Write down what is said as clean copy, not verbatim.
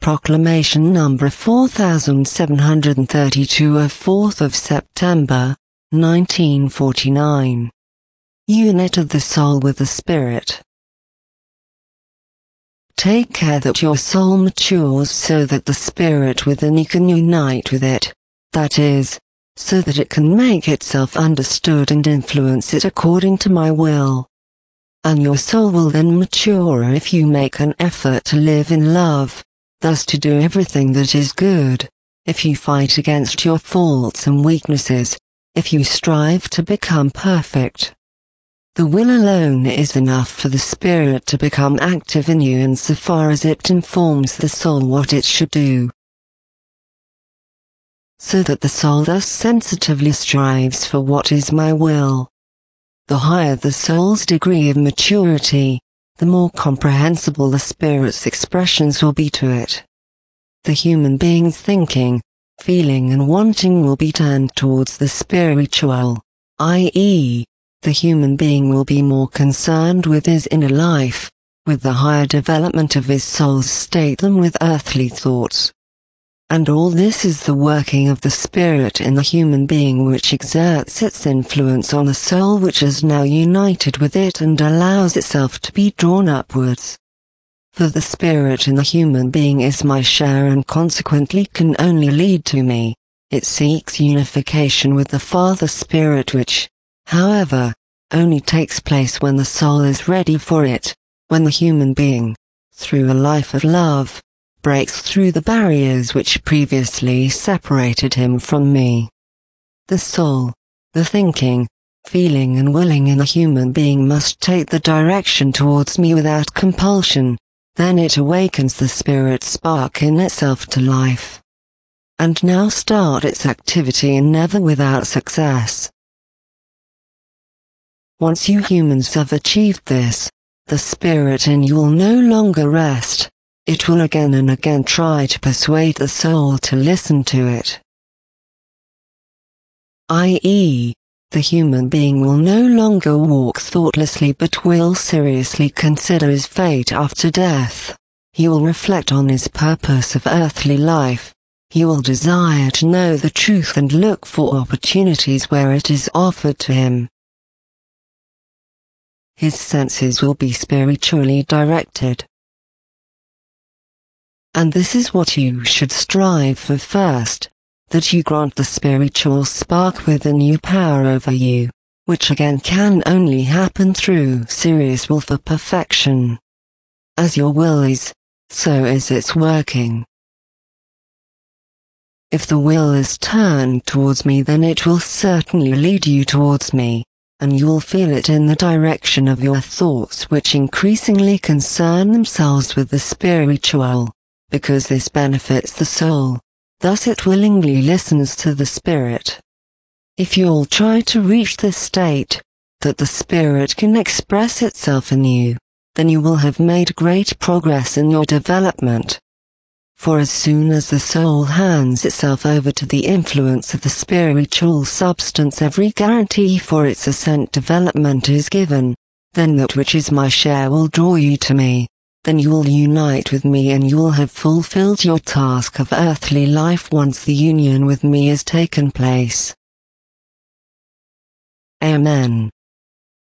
Proclamation number 4732 of 4th of September, 1949. Unit of the soul with the spirit. Take care that your soul matures so that the spirit within you can unite with it, that is, so that it can make itself understood and influence it according to my will. And your soul will then mature if you make an effort to live in love, thus to do everything that is good, if you fight against your faults and weaknesses, if you strive to become perfect. The will alone is enough for the spirit to become active in you insofar as it informs the soul what it should do. So that the soul thus sensitively strives for what is my will. The higher the soul's degree of maturity, the more comprehensible the spirit's expressions will be to it. The human being's thinking, feeling and wanting will be turned towards the spiritual, i.e., the human being will be more concerned with his inner life, with the higher development of his soul's state than with earthly thoughts. And all this is the working of the spirit in the human being which exerts its influence on the soul which is now united with it and allows itself to be drawn upwards. For the spirit in the human being is my share and consequently can only lead to me. It seeks unification with the Father Spirit which, however, only takes place when the soul is ready for it, when the human being, through a life of love, breaks through the barriers which previously separated him from me. The soul, the thinking, feeling and willing in a human being must take the direction towards me without compulsion, then it awakens the spirit spark in itself to life. And now start its activity and never without success. Once you humans have achieved this, the spirit in you will no longer rest. It will again and again try to persuade the soul to listen to it. I.e., the human being will no longer walk thoughtlessly but will seriously consider his fate after death. He will reflect on his purpose of earthly life. He will desire to know the truth and look for opportunities where it is offered to him. His senses will be spiritually directed. And this is what you should strive for first, that you grant the spiritual spark within you power over you, which again can only happen through serious will for perfection. As your will is, so is its working. If the will is turned towards me, then it will certainly lead you towards me, and you will feel it in the direction of your thoughts which increasingly concern themselves with the spiritual. Because this benefits the soul, thus it willingly listens to the spirit. If you'll try to reach this state, that the spirit can express itself in you, then you will have made great progress in your development. For as soon as the soul hands itself over to the influence of the spiritual substance, every guarantee for its ascent development is given, then that which is my share will draw you to me. Then you will unite with me and you will have fulfilled your task of earthly life once the union with me has taken place. Amen.